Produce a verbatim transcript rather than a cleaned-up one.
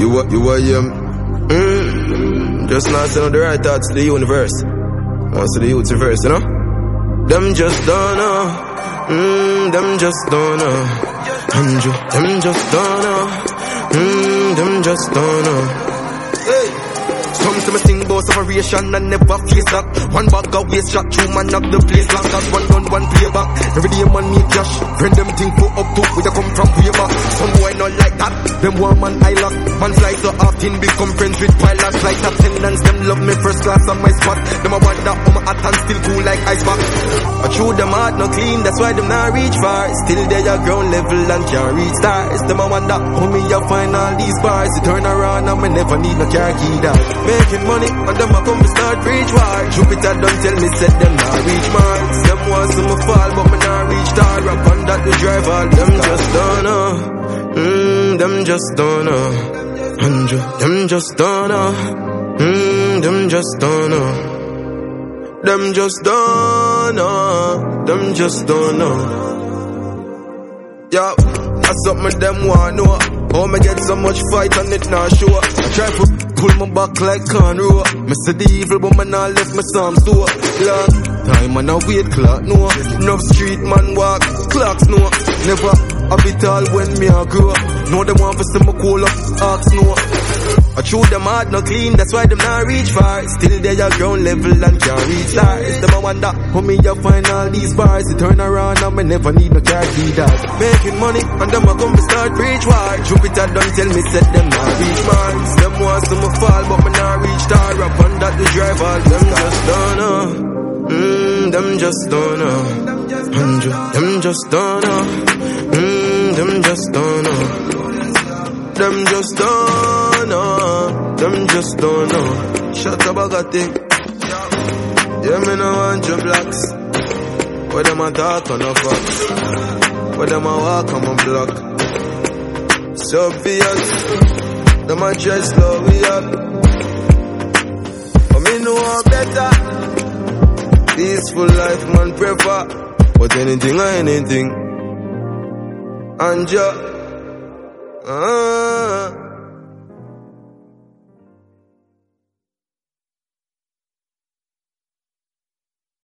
You what you what you mm, just not send the right thoughts to the universe. Once to the youth's reverse, you know? Them just don't know. Mm, them just don't know. Andrew, them just don't know. Mm, them just don't know. Hey. Come to me sing about separation and never face that. One bag of waste shot, two man up the place. Long as one done, one play back. Every day man make cash. Friend them think put up to where you come from way back. Some boy not like that. Them one man I lock. Man fly so often become friends with pilots. Like attendants, them love me first class on my spot. Them a wonder how my hat and still cool like ice pack. I chew them hard, not clean, that's why them not reach far. Still they are ground level and can't reach stars. Them a wonder how me a find all these bars. You turn around and me never need no car key that. Making money and them a come to start reach war. Jupiter don't tell me said them not reach Mars. Them want some fall but me not reach star. Up on that we drive all. Them just don't know. Mm, them just don't know. Andrew, them just don't know. Mm, them just don't know. Them just don't know. Them just don't know. Yeah, that's something them want know. Oh, me get so much fight and it not show. I try to pull my back like cornrow. Me see the evil but me not left my Sam so long time and I wait clock no. Enough street man walk, clocks no. Never have it all when me a grow. Know them want to see me cool up, ask no. I chew them hard, not clean, that's why them not reach far. Still they are ground level and can't reach stars. Them a wonder how me a find all these bars. You turn around and me never need no car key that. Making money and them a come to start reach war. Jupiter don't tell me said them not reach Mars. Them want some fall but me not reach star. Up on that we drive all. Them just don't know. Mm, them just don't know. Andrew, them just don't know. Mm, them just don't know. Them just don't know. Them just don't know. Shut up, I got it. Yeah, me no want your blacks. Where them a talk on a fox. Where them a walk on my block. So obvious. Them a try slow me up. But me know better. Peaceful life man prefer. But anything or anything. And ya. Ah.